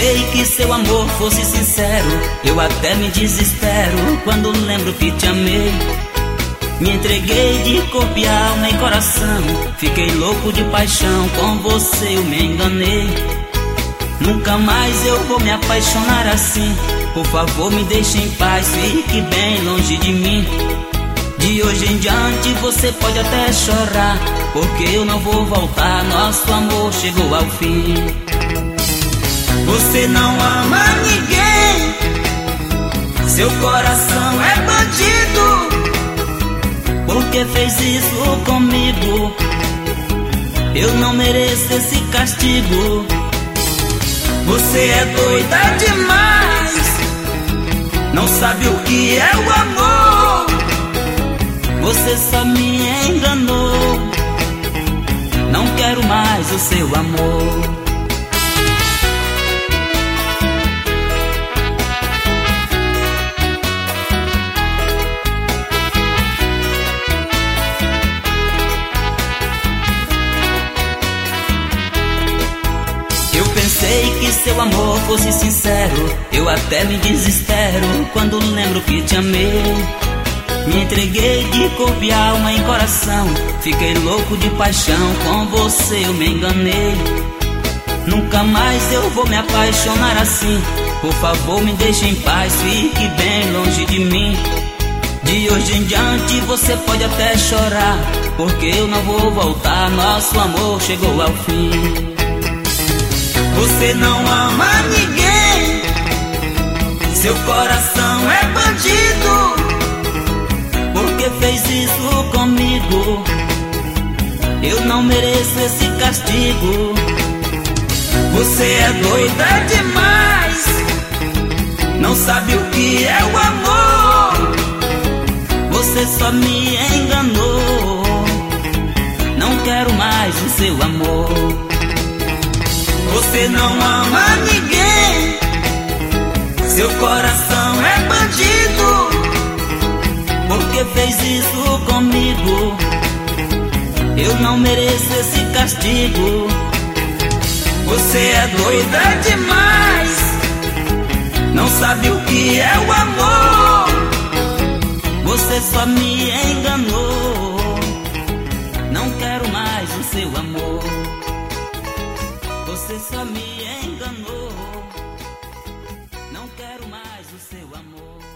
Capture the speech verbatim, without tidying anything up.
pensei que seu amor fosse sincero, eu até me desespero quando lembro que te amei. Me entreguei de corpo e alma e coração, fiquei louco de paixão, com você eu me enganei. Nunca mais eu vou me apaixonar assim, por favor me deixe em paz, fique bem longe de mim. De hoje em diante você pode até chorar, porque eu não vou voltar, nosso amor chegou ao fim. Você não ama ninguém, seu coração é bandido, porque fez isso comigo, eu não mereço esse castigo. Você é doida demais, não sabe o que é o amor, você só me enganou, não quero mais o seu amor. Pensei que seu amor fosse sincero, eu até me desespero quando lembro que te amei. Me entreguei de corpo e alma e coração, fiquei louco de paixão, com você eu me enganei. Nunca mais eu vou me apaixonar assim, por favor me deixe em paz, fique bem longe de mim. De hoje em diante você pode até chorar, porque eu não vou voltar, nosso amor chegou ao fim. Você não ama ninguém, seu coração é bandido, porque fez isso comigo, eu não mereço esse castigo. Você é doida demais, não sabe o que é o amor, você só me enganou, não quero mais o seu amor. Você não ama ninguém, seu coração é bandido, porque fez isso comigo, eu não mereço esse castigo. Você é doida demais, não sabe o que é o amor, você só me enganou, não quero mais o seu amor. Você só me enganou, não quero mais o seu amor.